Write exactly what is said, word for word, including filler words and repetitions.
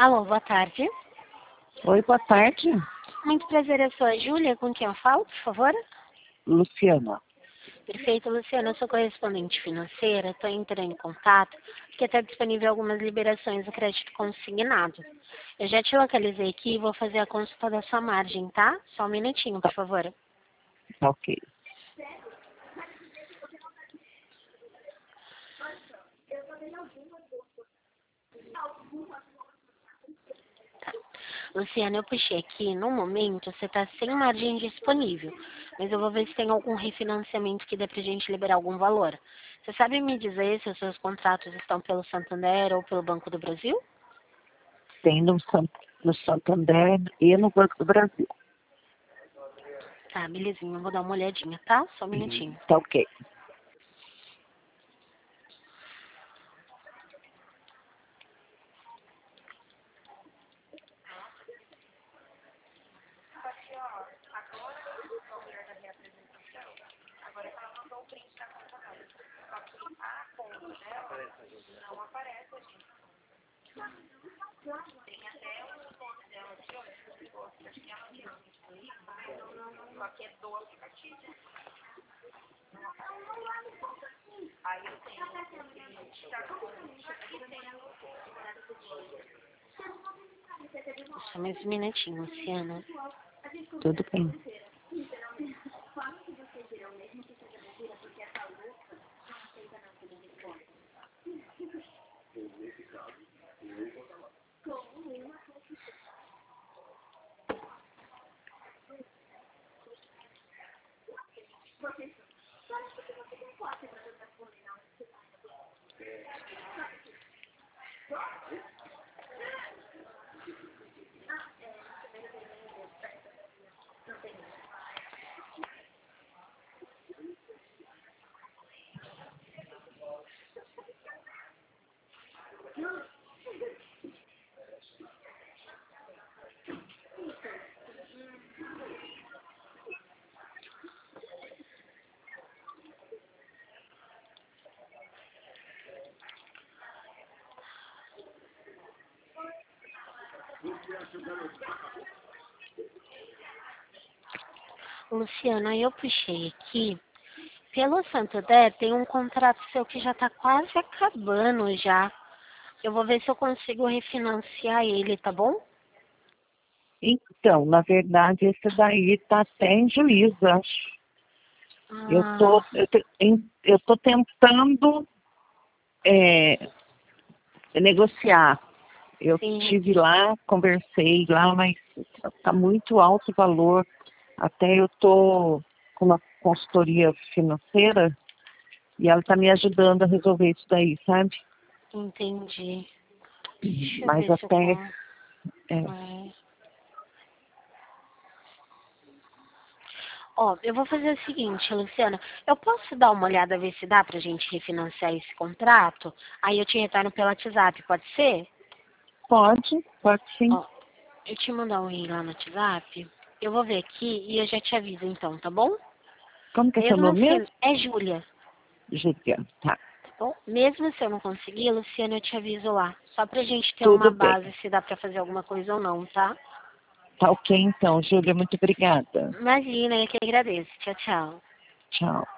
Alô, boa tarde. Oi, boa tarde. Muito prazer, eu sou a Júlia, com quem eu falo, por favor? Luciana. Perfeito, Luciana, eu sou correspondente financeira, estou entrando em contato, porque está disponível algumas liberações do crédito consignado. Eu já te localizei aqui e vou fazer a consulta da sua margem, tá? Só um minutinho, por favor. Tá ok. Luciana, eu puxei aqui, no momento você está sem margem disponível, mas eu vou ver se tem algum refinanciamento que dê pra gente liberar algum valor. Você sabe me dizer se os seus contratos estão pelo Santander ou pelo Banco do Brasil? Tem no, San- no Santander e no Banco do Brasil. Tá, belezinha, eu vou dar uma olhadinha, tá? Só um minutinho. Tá ok. Só mais um minutinho, Luciana. Tudo bem. Luciana, eu puxei aqui. Pelo Santander tem um contrato seu que já tá quase acabando já. Eu vou ver se eu consigo refinanciar ele, tá bom? Então, na verdade, esse daí tá até em juízo, acho. Eu tô, Ah, eu tô, em- eu tô tentando é, negociar. Eu sim. estive lá, conversei lá, mas tá muito alto o valor. Até eu tô com uma consultoria financeira e ela tá me ajudando a resolver isso daí, sabe? Entendi. Deixa eu Mas ver se eu até com... é, é. Ó, eu vou fazer o seguinte, Luciana. Eu posso dar uma olhada, ver se dá pra gente refinanciar esse contrato? Aí eu te retorno pelo WhatsApp, pode ser? pode, pode sim. Ó, eu te mandar um e-mail lá no WhatsApp. Eu vou ver aqui e eu já te aviso então, tá bom? Como que é seu Mesmo nome mesmo? se... É Júlia, Juliana, tá. tá bom? Mesmo se eu não conseguir, Luciana, eu te aviso lá. Só pra gente ter uma Tudo bem. base se dá pra fazer alguma coisa ou não, tá? Tá ok então, Júlia, muito obrigada. Imagina, eu que agradeço. Tchau, tchau. Tchau.